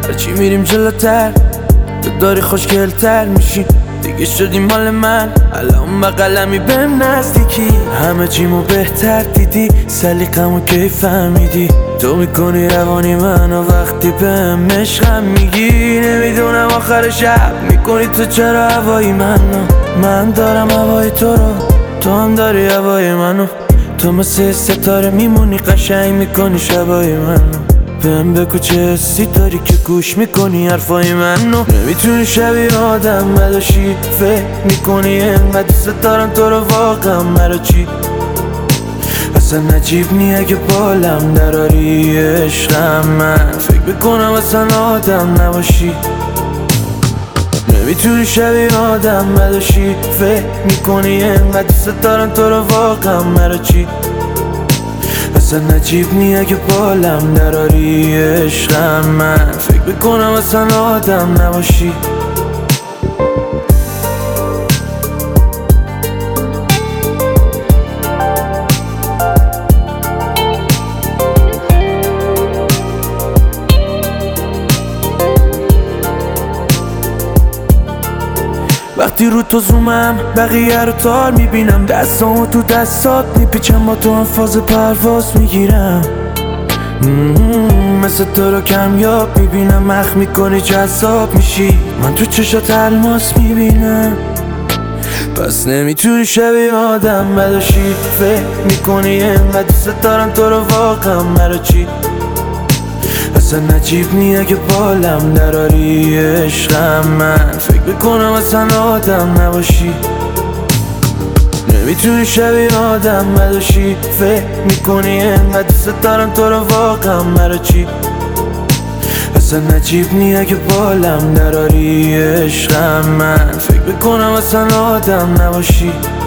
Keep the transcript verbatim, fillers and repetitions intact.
هرچی میریم جلوتر تو داری خوشگلتر میشی، دیگه شدی مال من. الان بقلمی بهم نزدیکی، همه چیمو بهتر دیدی، سلیقمو کی فهمیدی. تو میکنی روانی منو وقتی بهم عشقم میگی. نمیدونم آخر شب میکنی تو چرا هوای منو، من دارم هوای تو رو، تو هم داری هوای منو. تو مثل ستاره میمونی، قشنگ میکنی شبای منو. بهم بگو چه حسی داری که گوش میکنی حرفای منو. نمیتونی شبیه آدم بداشی، فکر میکنی انقدر دوست دارم تو رو واقعا مرا چی. اصلا عجیب نی اگه بالم دراری عشقم، من فکر میکنم اصلا آدم نباشی. نمیتونی شبیه آدم بداشی، فکر میکنی انقدر دوست دارم تو رو واقعا مرا چی. اصلا عجیب نی اگه بالم دراری عشقم، من فکر میکنم اصلا آدم نباشی. وقتی رو تو زومم بقیه رو تار میبینم، دستامو تو دستات میپیچم، با تو هم فاز پرواز میگیرم. مثل تو رو کمیاب میبینم، مخ میکنی جذاب میشی، من تو چشات الماس میبینم. پس نمیتونی شبیه آدم بداشی، فکر میکنی انقدر دوست دارم تو رو واقعا مرا چی. اصلا عجیب نی اگه بالم دراری عشقم، من فکر میکنم اصلا آدم نباشی. نمیتونی شبیه آدم بداشی، فکر میکنی انقدر دوست دارم تو رو واقعا مرا چی. اصلا عجیب نی اگه بالم دراری عشقم، من فکر میکنم اصلا آدم نباشی.